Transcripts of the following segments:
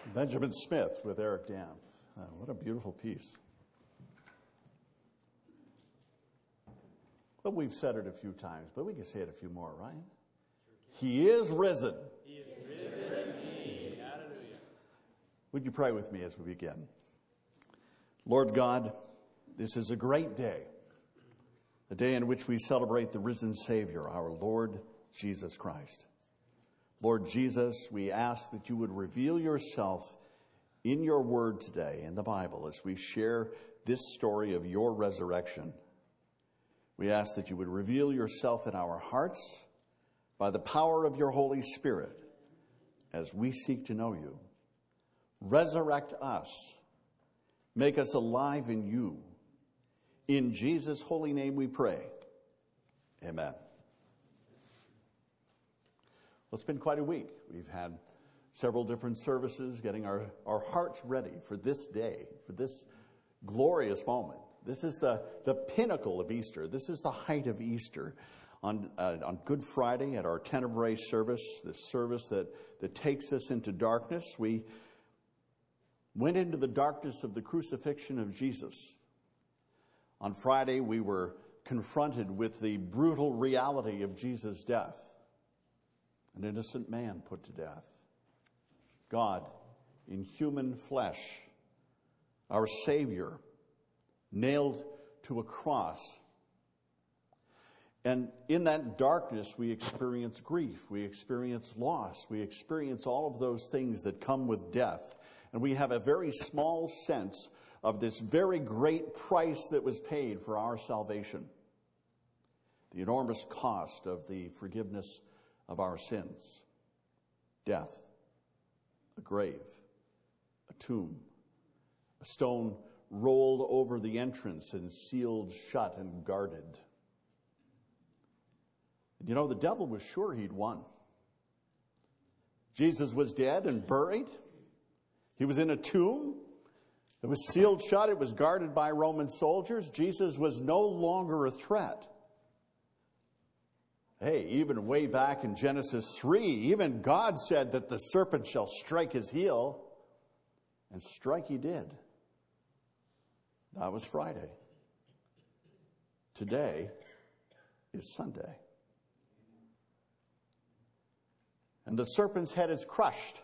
Benjamin Smith with Eric Dam. What a beautiful piece. Well, we've said it a few times, but we can say it a few more, right? He is risen. He is risen indeed. Hallelujah. Would you pray with me as we begin? Lord God, this is a great day, a day in which we celebrate the risen Savior, our Lord Jesus Christ. Lord Jesus, we ask that you would reveal yourself in your word today in the Bible as we share this story of your resurrection. We ask that you would reveal yourself in our hearts by the power of your Holy Spirit as we seek to know you. Resurrect us. Make us alive in you. In Jesus' holy name we pray. Amen. Well, it's been quite a week. We've had several different services getting our hearts ready for this day, for this glorious moment. This is the pinnacle of Easter. This is the height of Easter. On Good Friday at our Tenebrae service, this service that takes us into darkness, we went into the darkness of the crucifixion of Jesus. On Friday, we were confronted with the brutal reality of Jesus' death. An innocent man put to death. God in human flesh, our Savior, nailed to a cross. And in that darkness, we experience grief, we experience loss, we experience all of those things that come with death. And we have a very small sense of this very great price that was paid for our salvation. The enormous cost of the forgiveness of our sins. Death, a grave, a tomb, a stone rolled over the entrance and sealed shut and guarded. And you know, the devil was sure he'd won. Jesus was dead and buried. He was in a tomb. It was sealed shut. It was guarded by Roman soldiers. Jesus was no longer a threat. Hey, even way back in Genesis 3, even God said that the serpent shall strike his heel. And strike he did. That was Friday. Today is Sunday. And the serpent's head is crushed.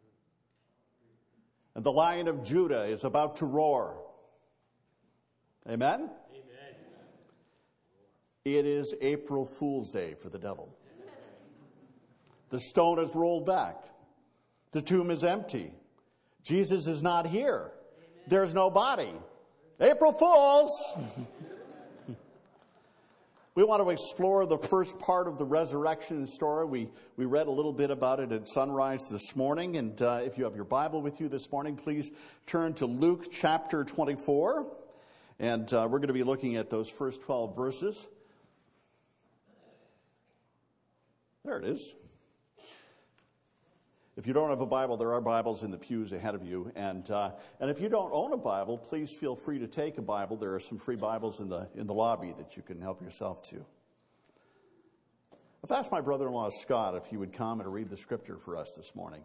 And the Lion of Judah is about to roar. Amen? It is April Fool's Day for the devil. The stone is rolled back. The tomb is empty. Jesus is not here. There's no body. April Fools! We want to explore the first part of the resurrection story. We read a little bit about it at sunrise this morning. And if you have your Bible with you this morning, please turn to Luke chapter 24. And we're going to be looking at those first 12 verses. There it is. If you don't have a Bible, there are Bibles in the pews ahead of you. And if you don't own a Bible, please feel free to take a Bible. There are some free Bibles in the lobby that you can help yourself to. I've asked my brother-in-law, Scott, if he would come and read the scripture for us this morning.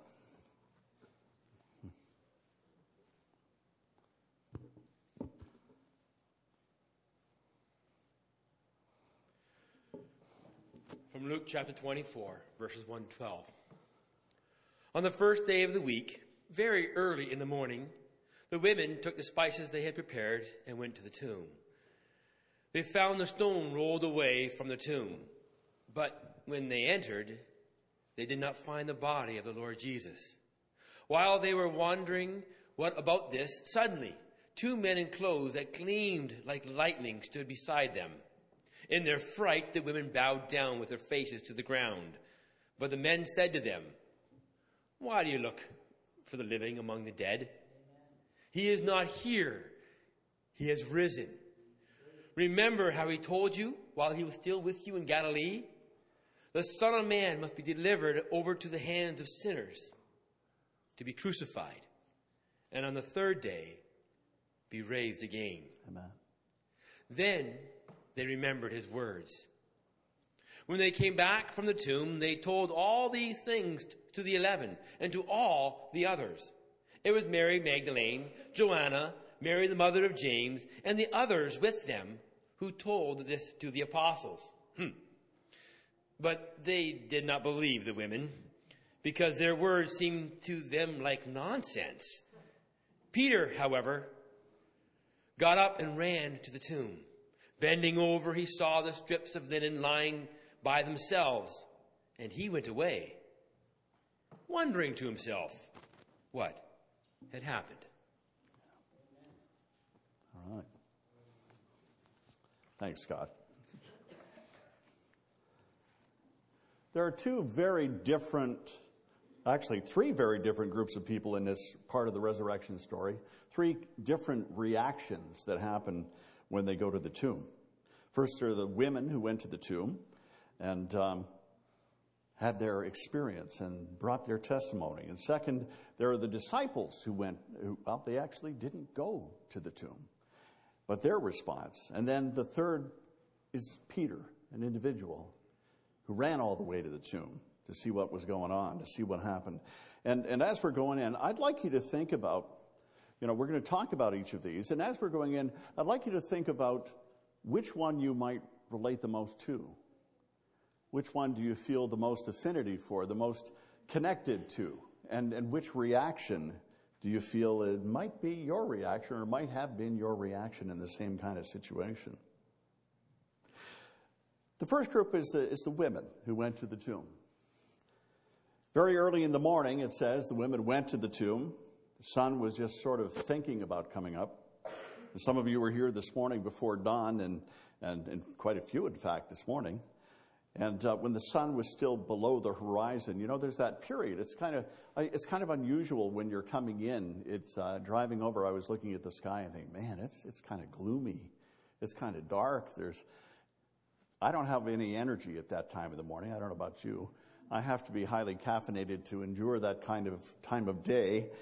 From Luke chapter 24, verses 1 to 12. On the first day of the week, very early in the morning, the women took the spices they had prepared and went to the tomb. They found the stone rolled away from the tomb, but when they entered, they did not find the body of the Lord Jesus. While they were wondering what about this, suddenly 2 men in clothes that gleamed like lightning stood beside them. In their fright, the women bowed down with their faces to the ground. But the men said to them, "Why do you look for the living among the dead? He is not here. He has risen. Remember how he told you while he was still with you in Galilee? The Son of Man must be delivered over to the hands of sinners, to be crucified, and on the third day be raised again." Amen. Then they remembered his words. When they came back from the tomb, they told all these things to the 11 and to all the others. It was Mary Magdalene, Joanna, Mary the mother of James, and the others with them who told this to the apostles. But they did not believe the women, because their words seemed to them like nonsense. Peter, however, got up and ran to the tomb. Bending over, he saw the strips of linen lying by themselves, and he went away, wondering to himself what had happened. All right. Thanks, Scott. There are three very different groups of people in this part of the resurrection story. Three different reactions that happen when they go to the tomb. First, there are the women who went to the tomb and had their experience and brought their testimony. And second, there are the disciples who they actually didn't go to the tomb, but their response. And then the third is Peter, an individual who ran all the way to the tomb to see what was going on, to see what happened. And as we're going in, I'd like you to think about, we're going to talk about each of these. And as we're going in, I'd like you to think about which one you might relate the most to. Which one do you feel the most affinity for, the most connected to? And which reaction do you feel it might be your reaction or might have been your reaction in the same kind of situation? The first group is the women who went to the tomb. Very early in the morning, it says, the women went to the tomb. The sun was just sort of thinking about coming up. And some of you were here this morning before dawn, and quite a few, in fact, this morning. And when the sun was still below the horizon, there's that period. It's kind of unusual when you're coming in. It's driving over. I was looking at the sky and thinking, man, it's kind of gloomy. It's kind of dark. I don't have any energy at that time of the morning. I don't know about you. I have to be highly caffeinated to endure that kind of time of day.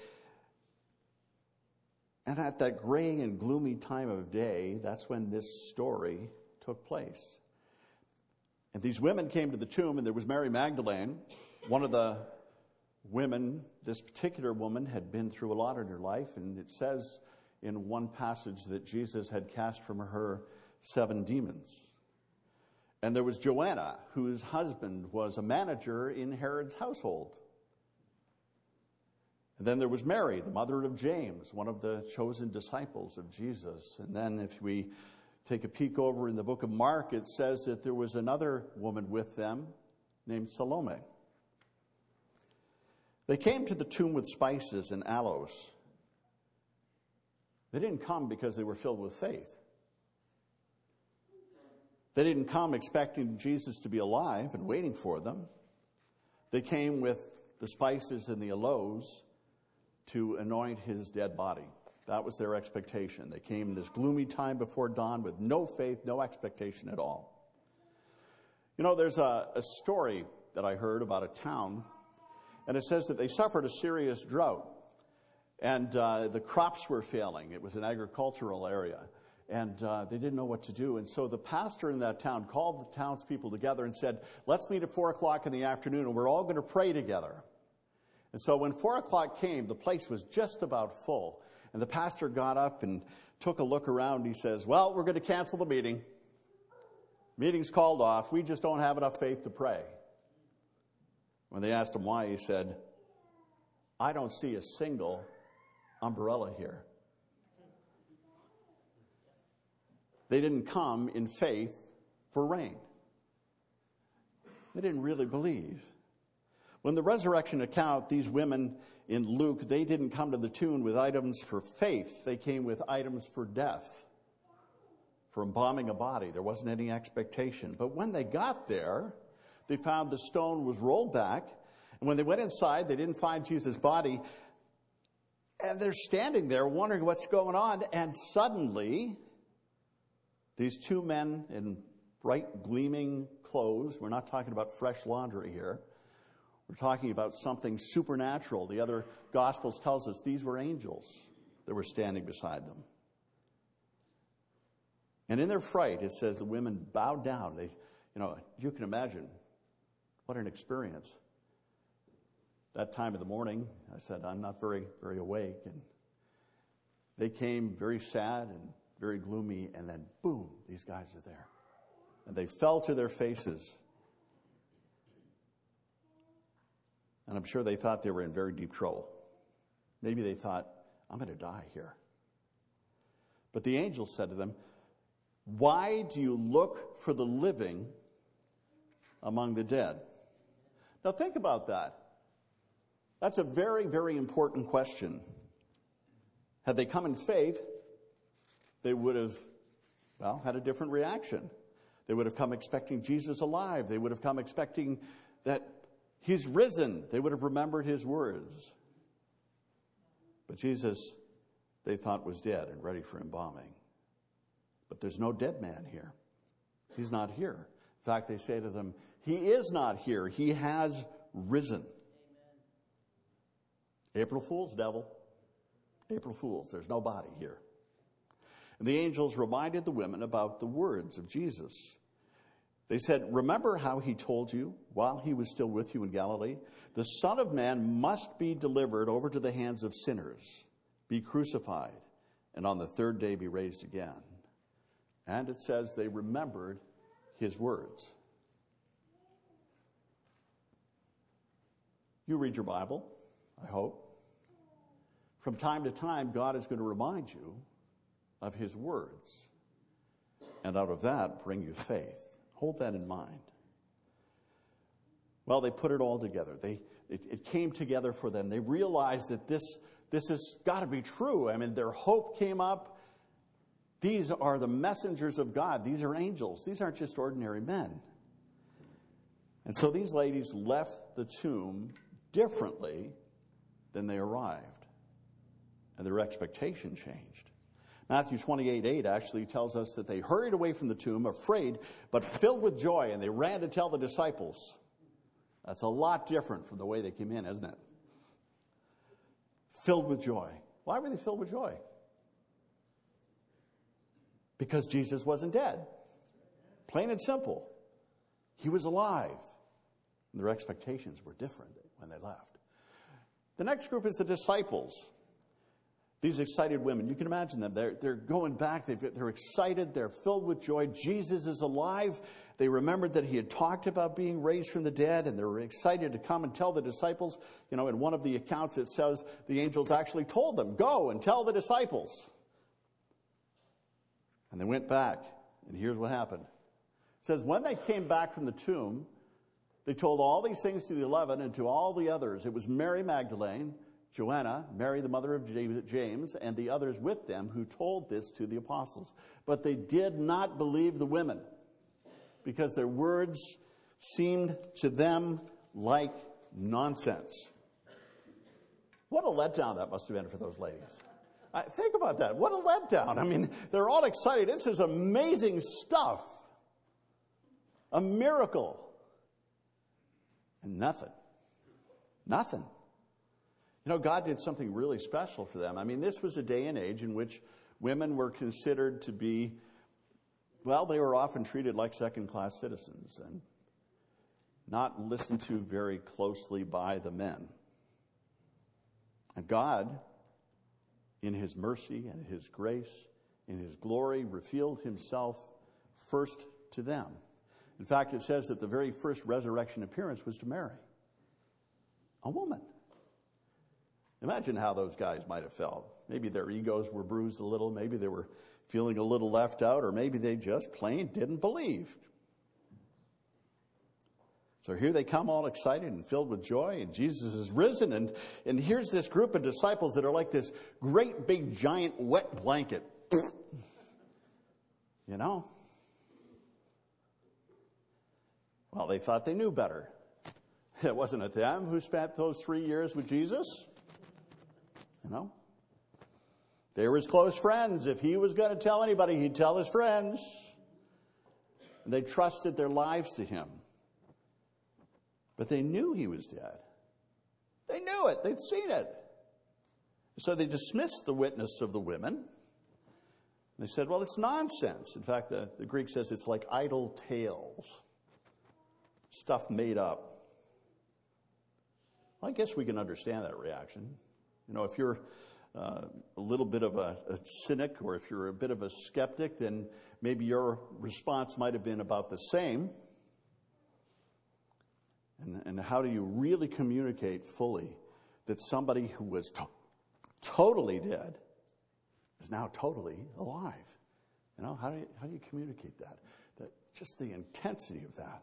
And at that gray and gloomy time of day, that's when this story took place. And these women came to the tomb, and there was Mary Magdalene, one of the women. This particular woman had been through a lot in her life, and it says in one passage that Jesus had cast from her 7 demons. And there was Joanna, whose husband was a manager in Herod's household. And then there was Mary, the mother of James, one of the chosen disciples of Jesus. And then if we take a peek over in the book of Mark, it says that there was another woman with them named Salome. They came to the tomb with spices and aloes. They didn't come because they were filled with faith. They didn't come expecting Jesus to be alive and waiting for them. They came with the spices and the aloes to anoint his dead body. That was their expectation. They came this gloomy time before dawn with no faith, no expectation at all. There's a story that I heard about a town, and it says that they suffered a serious drought, and the crops were failing. It was an agricultural area. And they didn't know what to do. And so the pastor in that town called the townspeople together and said, let's meet at 4 o'clock in the afternoon, and we're all going to pray together. And so when 4 o'clock came, the place was just about full. And the pastor got up and took a look around. He says, well, we're going to cancel the meeting. Meeting's called off. We just don't have enough faith to pray. When they asked him why, he said, I don't see a single umbrella here. They didn't come in faith for rain. They didn't really believe. When the resurrection account, these women in Luke, they didn't come to the tomb with items for faith. They came with items for death, for embalming a body. There wasn't any expectation. But when they got there, they found the stone was rolled back. And when they went inside, they didn't find Jesus' body. And they're standing there wondering what's going on. And suddenly, these 2 men in bright, gleaming clothes, we're not talking about fresh laundry here. We're talking about something supernatural. The other Gospels tells us these were angels that were standing beside them. And in their fright, it says the women bowed down. You can imagine what an experience that time of the morning, I said, I'm not very, very awake. And they came very sad and very gloomy, and then boom, these guys are there. And they fell to their faces. And I'm sure they thought they were in very deep trouble. Maybe they thought, I'm going to die here. But the angel said to them, why do you look for the living among the dead? Now think about that. That's a very, very important question. Had they come in faith, they would have, had a different reaction. They would have come expecting Jesus alive. They would have come expecting that he's risen. They would have remembered his words. But Jesus, they thought, was dead and ready for embalming. But there's no dead man here. He's not here. In fact, they say to them, he is not here. He has risen. Amen. April Fool's, devil. April Fool's. There's no body here. And the angels reminded the women about the words of Jesus. They said, remember how he told you while he was still with you in Galilee? The Son of Man must be delivered over to the hands of sinners, be crucified, and on the third day be raised again. And it says they remembered his words. You read your Bible, I hope. From time to time, God is going to remind you of his words. And out of that, bring you faith. Hold that in mind. Well, they put it all together. It came together for them. They realized that this has got to be true. I mean, their hope came up. These are the messengers of God. These are angels. These aren't just ordinary men. And so these ladies left the tomb differently than they arrived. And their expectation changed. Matthew 28:8 actually tells us that they hurried away from the tomb, afraid, but filled with joy, and they ran to tell the disciples. That's a lot different from the way they came in, isn't it? Filled with joy. Why were they filled with joy? Because Jesus wasn't dead. Plain and simple. He was alive. And their expectations were different when they left. The next group is the disciples. These excited women, you can imagine them. They're going back. They're excited. They're filled with joy. Jesus is alive. They remembered that he had talked about being raised from the dead, and they were excited to come and tell the disciples. You know, in one of the accounts it says the angels actually told them, go and tell the disciples. And they went back, and here's what happened. It says, when they came back from the tomb, they told all these things to the 11 and to all the others. It was Mary Magdalene, Joanna, Mary the mother of James, and the others with them who told this to the apostles. But they did not believe the women, because their words seemed to them like nonsense. What a letdown that must have been for those ladies. Think about that. What a letdown. I mean, they're all excited. This is amazing stuff. A miracle. And nothing. Nothing. You know, God did something really special for them. I mean, this was a day and age in which women were considered to be, well, they were often treated like second-class citizens and not listened to very closely by the men. And God, in his mercy and his grace, in his glory, revealed himself first to them. In fact, it says that the very first resurrection appearance was to Mary, a woman. Imagine how those guys might have felt. Maybe their egos were bruised a little. Maybe they were feeling a little left out, or maybe they just plain didn't believe. So here they come all excited and filled with joy, and Jesus is risen, and here's this group of disciples that are like this great big giant wet blanket. You know? Well, they thought they knew better. It wasn't it them who spent those 3 years with Jesus? You know? They were his close friends. If he was going to tell anybody, he'd tell his friends. And they trusted their lives to him. But they knew he was dead. They knew it. They'd seen it. So they dismissed the witness of the women. They said, well, it's nonsense. In fact, the Greek says it's like idle tales. Stuff made up. I guess we can understand that reaction. If you're a little bit of a cynic, or if you're a bit of a skeptic, then maybe your response might have been about the same. And how do you really communicate fully that somebody who was totally dead is now totally alive? How do you communicate that? Just the intensity of that.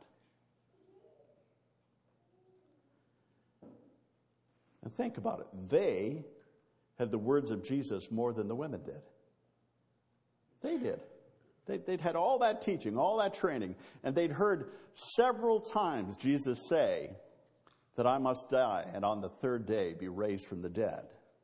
And think about it. They had the words of Jesus more than the women did. They did. They'd had all that teaching, all that training, and they'd heard several times Jesus say that I must die and on the third day be raised from the dead.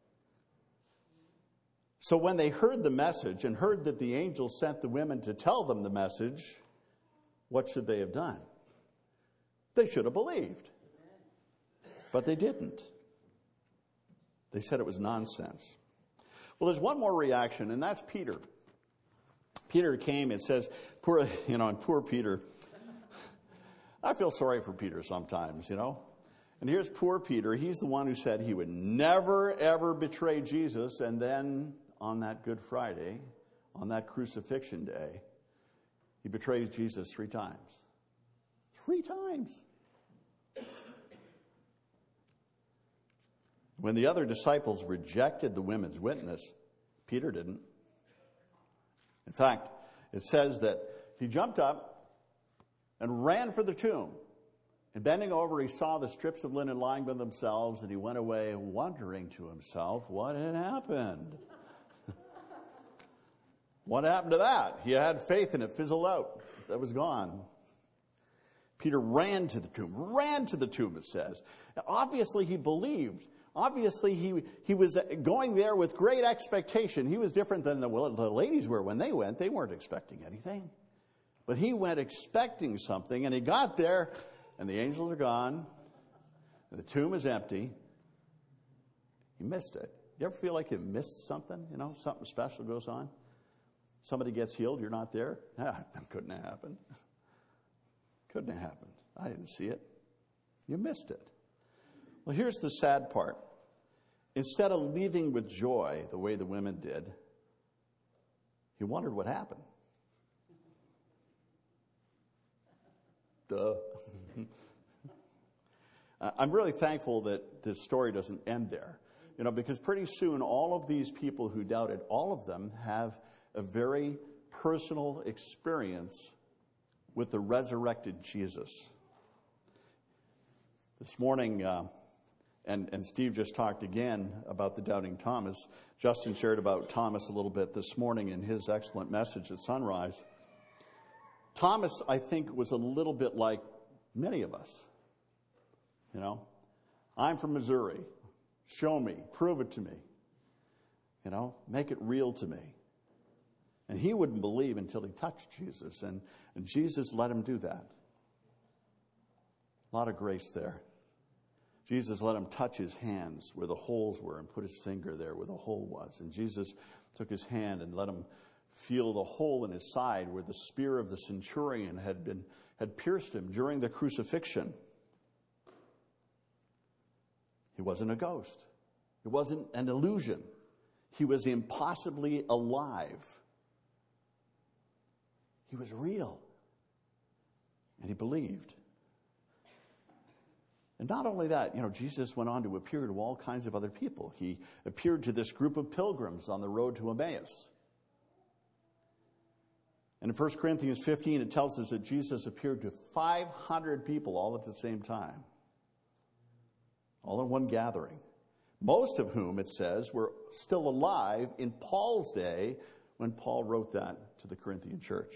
So when they heard the message and heard that the angel sent the women to tell them the message, what should they have done? They should have believed. But they didn't. They said it was nonsense. Well, there's one more reaction, and that's Peter. Peter came, it says, poor Peter. I feel sorry for Peter sometimes, And here's poor Peter. He's the one who said he would never, ever betray Jesus. And then on that Good Friday, on that crucifixion day, he betrays Jesus 3 times. 3 times. When the other disciples rejected the women's witness, Peter didn't. In fact, it says that he jumped up and ran for the tomb. And bending over, he saw the strips of linen lying by themselves, and he went away wondering to himself what had happened. What happened to that? He had faith and it fizzled out. That was gone. Peter ran to the tomb, it says. Obviously, he believed. Obviously, he was going there with great expectation. He was different than the ladies were when they went. They weren't expecting anything. But he went expecting something, and he got there, and the angels are gone, and the tomb is empty. He missed it. You ever feel like you missed something? Something special goes on? Somebody gets healed, you're not there? That couldn't have happened. Couldn't have happened. I didn't see it. You missed it. Well, here's the sad part. Instead of leaving with joy the way the women did, he wondered what happened. Duh. I'm really thankful that this story doesn't end there. Because pretty soon all of these people who doubted, all of them have a very personal experience with the resurrected Jesus. This morning, and Steve just talked again about the doubting Thomas. Justin shared about Thomas a little bit this morning in his excellent message at sunrise. Thomas, I think, was a little bit like many of us. I'm from Missouri. Show me. Prove it to me. Make it real to me. And he wouldn't believe until he touched Jesus. And Jesus let him do that. A lot of grace there. Jesus let him touch his hands where the holes were and put his finger there where the hole was. And Jesus took his hand and let him feel the hole in his side where the spear of the centurion had pierced him during the crucifixion. He wasn't a ghost. It wasn't an illusion. He was impossibly alive. He was real. And he believed. And not only that, Jesus went on to appear to all kinds of other people. He appeared to this group of pilgrims on the road to Emmaus. And in 1 Corinthians 15, it tells us that Jesus appeared to 500 people all at the same time. All in one gathering. Most of whom, it says, were still alive in Paul's day when Paul wrote that to the Corinthian church.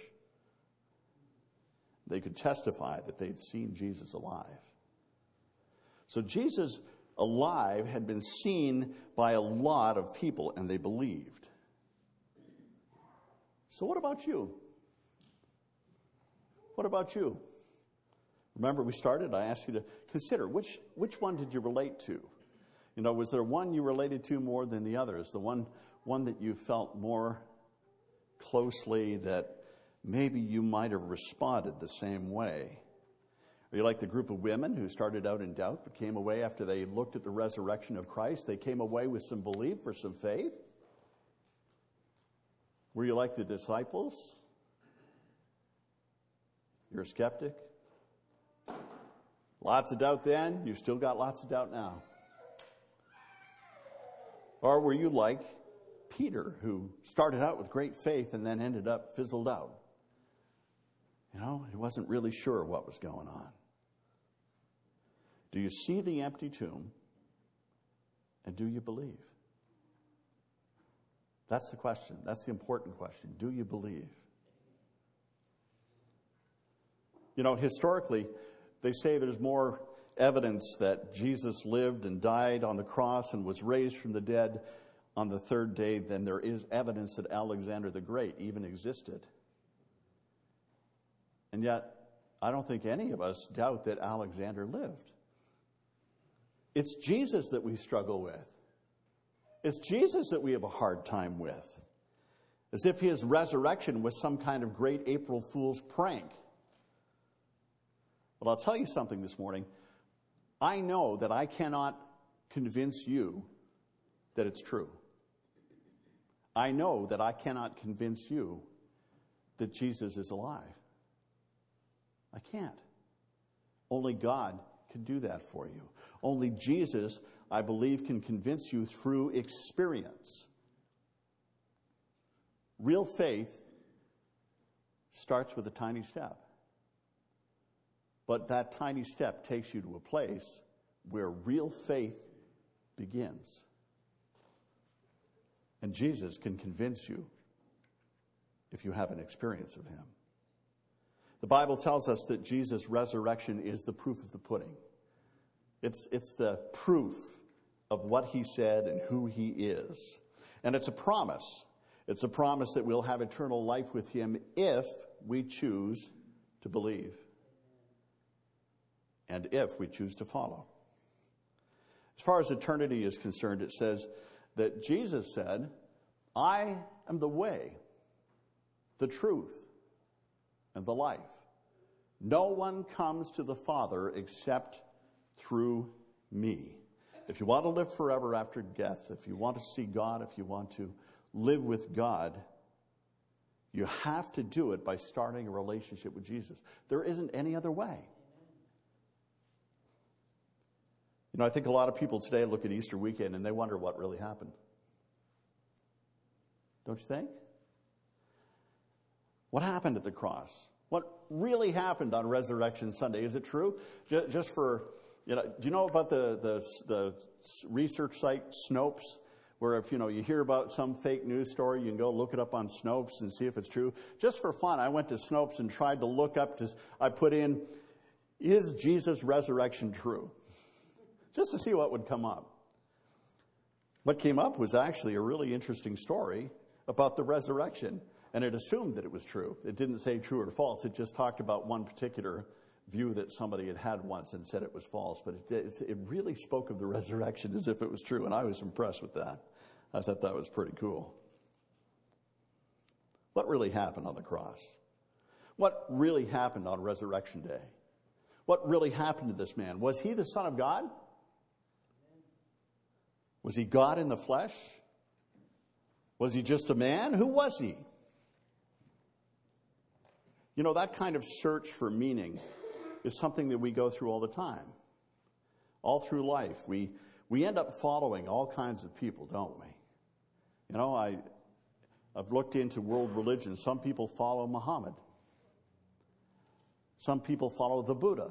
They could testify that they'd seen Jesus alive. So Jesus alive had been seen by a lot of people, and they believed. So what about you? What about you? Remember we started, I asked you to consider, which one did you relate to? Was there one you related to more than the others? The one that you felt more closely, that maybe you might have responded the same way? Are you like the group of women who started out in doubt but came away after they looked at the resurrection of Christ? They came away with some belief or some faith? Were you like the disciples? You're a skeptic? Lots of doubt then, you've still got lots of doubt now. Or were you like Peter, who started out with great faith and then ended up fizzled out? You know, he wasn't really sure what was going on. Do you see the empty tomb, and do you believe? That's the question. That's the important question. Do you believe? You know, historically, they say there's more evidence that Jesus lived and died on the cross and was raised from the dead on the third day than there is evidence that Alexander the Great even existed. And yet, I don't think any of us doubt that Alexander lived. It's Jesus that we struggle with. It's Jesus that we have a hard time with. As if his resurrection was some kind of great April Fool's prank. Well, I'll tell you something this morning. I know that I cannot convince you that it's true. I know that I cannot convince you that Jesus is alive. I can't. Only God can do that for you. Only Jesus, I believe, can convince you through experience. Real faith starts with a tiny step. But that tiny step takes you to a place where real faith begins. And Jesus can convince you if you have an experience of him. The Bible tells us that Jesus' resurrection is the proof of the pudding. It's the proof of what he said and who he is. And it's a promise. It's a promise that we'll have eternal life with him if we choose to believe. And if we choose to follow. As far as eternity is concerned, it says that Jesus said, I am the way, the truth, and the life. No one comes to the Father except through me. If you want to live forever after death, if you want to see God, if you want to live with God, you have to do it by starting a relationship with Jesus. There isn't any other way. You know, I think a lot of people today look at Easter weekend and they wonder what really happened. Don't you think? What happened at the cross? What really happened on Resurrection Sunday? Is it true? Just for, do you know about the research site Snopes? Where if, you hear about some fake news story, you can go look it up on Snopes and see if it's true. Just for fun, I went to Snopes and tried to look up, I put in, is Jesus' resurrection true? Just to see what would come up. What came up was actually a really interesting story about the resurrection. And it assumed that it was true. It didn't say true or false. It just talked about one particular view that somebody had once and said it was false. But it really spoke of the resurrection as if it was true. And I was impressed with that. I thought that was pretty cool. What really happened on the cross? What really happened on Resurrection Day? What really happened to this man? Was he the Son of God? Was he God in the flesh? Was he just a man? Who was he? You know, that kind of search for meaning is something that we go through all the time. All through life. We end up following all kinds of people, don't we? You know, I've looked into world religion. Some people follow Muhammad. Some people follow the Buddha.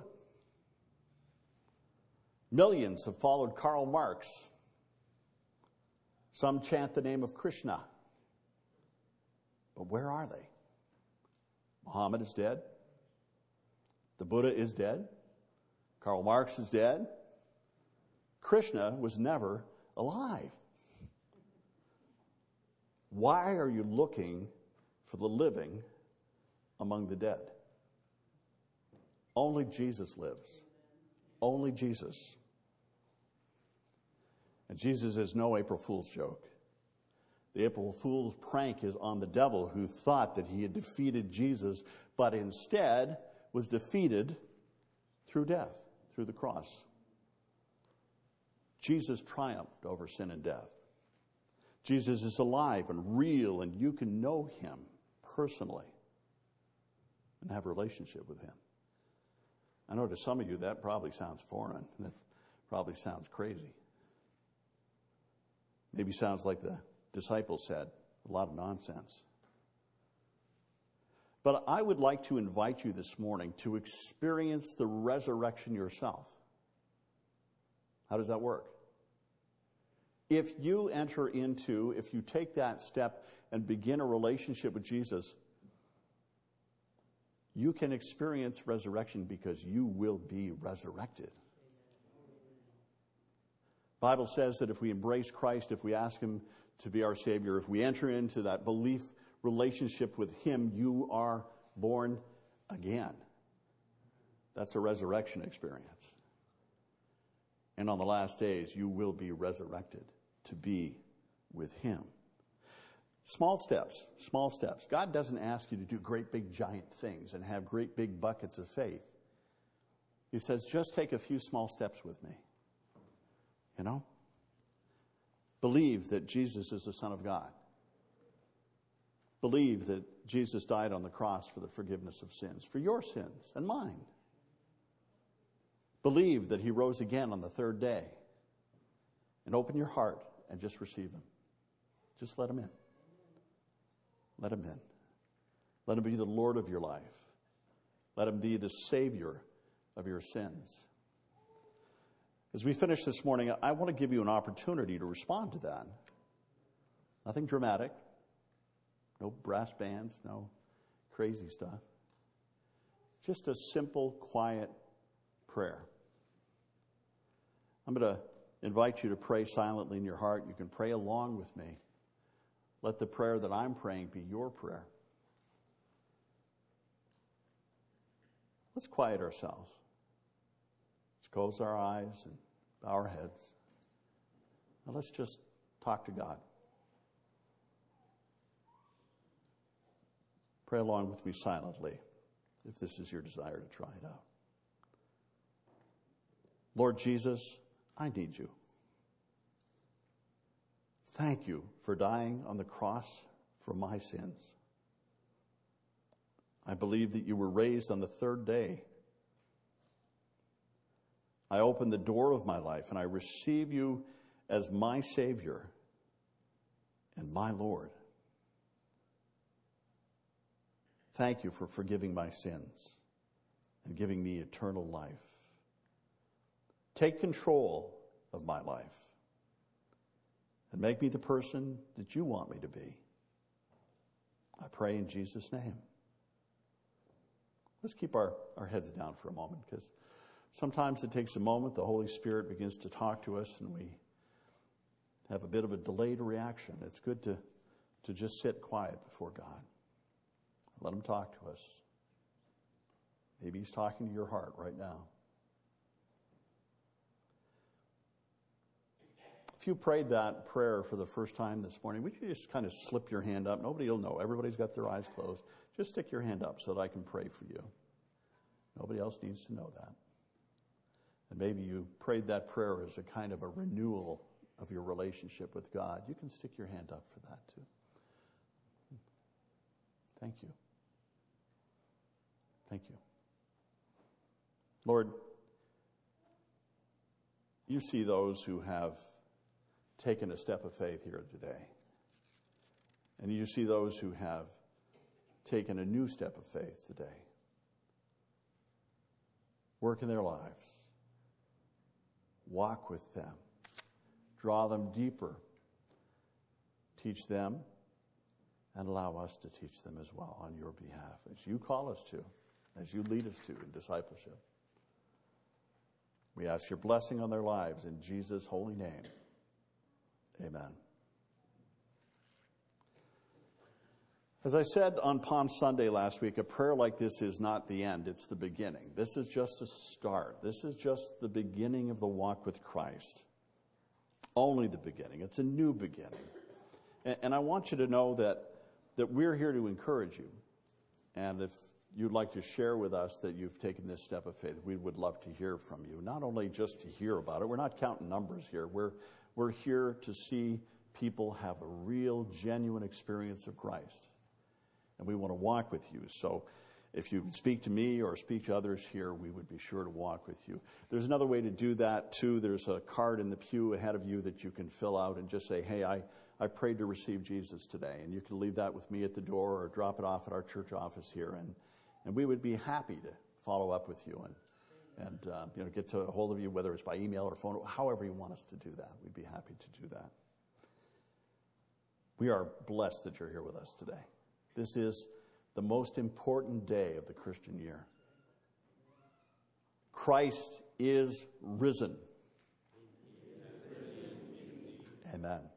Millions have followed Karl Marx. Some chant the name of Krishna. But where are they? Muhammad is dead. The Buddha is dead. Karl Marx is dead. Krishna was never alive. Why are you looking for the living among the dead? Only Jesus lives. Only Jesus. And Jesus is no April Fool's joke. The April Fool's prank is on the devil, who thought that he had defeated Jesus, but instead was defeated through death, through the cross. Jesus triumphed over sin and death. Jesus is alive and real, and you can know him personally and have a relationship with him. I know to some of you that probably sounds foreign. That probably sounds crazy. Maybe sounds like the disciples said, a lot of nonsense. But I would like to invite you this morning to experience the resurrection yourself. How does that work? If you take that step and begin a relationship with Jesus, you can experience resurrection because you will be resurrected. The Bible says that if we embrace Christ, if we ask him to be our Savior, if we enter into that belief relationship with him, you are born again. That's a resurrection experience. And on the last days, you will be resurrected to be with him. Small steps, small steps. God doesn't ask you to do great big giant things and have great big buckets of faith. He says, just take a few small steps with me. You know? Believe that Jesus is the Son of God. Believe that Jesus died on the cross for the forgiveness of sins, for your sins and mine. Believe that he rose again on the third day. And open your heart and just receive him. Just let him in. Let him in. Let him be the Lord of your life. Let him be the Savior of your sins. As we finish this morning, I want to give you an opportunity to respond to that. Nothing dramatic. No brass bands, no crazy stuff. Just a simple, quiet prayer. I'm going to invite you to pray silently in your heart. You can pray along with me. Let the prayer that I'm praying be your prayer. Let's quiet ourselves. Let's close our eyes and bow our heads. Now let's just talk to God. Pray along with me silently, if this is your desire to try it out. Lord Jesus, I need you. Thank you for dying on the cross for my sins. I believe that you were raised on the third day. I open the door of my life and I receive you as my Savior and my Lord. Thank you for forgiving my sins and giving me eternal life. Take control of my life and make me the person that you want me to be. I pray in Jesus' name. Let's keep our heads down for a moment, because sometimes it takes a moment. The Holy Spirit begins to talk to us and we have a bit of a delayed reaction. It's good to just sit quiet before God. Let him talk to us. Maybe he's talking to your heart right now. If you prayed that prayer for the first time this morning, would you just kind of slip your hand up? Nobody will know. Everybody's got their eyes closed. Just stick your hand up so that I can pray for you. Nobody else needs to know that. And maybe you prayed that prayer as a kind of a renewal of your relationship with God. You can stick your hand up for that too. Thank you. Thank you. Lord, you see those who have taken a step of faith here today. And you see those who have taken a new step of faith today. Work in their lives. Walk with them. Draw them deeper. Teach them and allow us to teach them as well on your behalf, as you call us to, as you lead us to in discipleship. We ask your blessing on their lives in Jesus' holy name. Amen. As I said on Palm Sunday last week, a prayer like this is not the end, it's the beginning. This is just a start. This is just the beginning of the walk with Christ. Only the beginning. It's a new beginning. And I want you to know that we're here to encourage you. And if you'd like to share with us that you've taken this step of faith, we would love to hear from you. Not only just to hear about it. We're not counting numbers here. We're here to see people have a real, genuine experience of Christ. And we want to walk with you. So if you speak to me or speak to others here, we would be sure to walk with you. There's another way to do that, too. There's a card in the pew ahead of you that you can fill out and just say, hey, I prayed to receive Jesus today. And you can leave that with me at the door or drop it off at our church office here. And we would be happy to follow up with you and get to a hold of you, whether it's by email or phone, however you want us to do that. We'd be happy to do that. We are blessed that you're here with us today. This is the most important day of the Christian year. Christ is risen. Amen.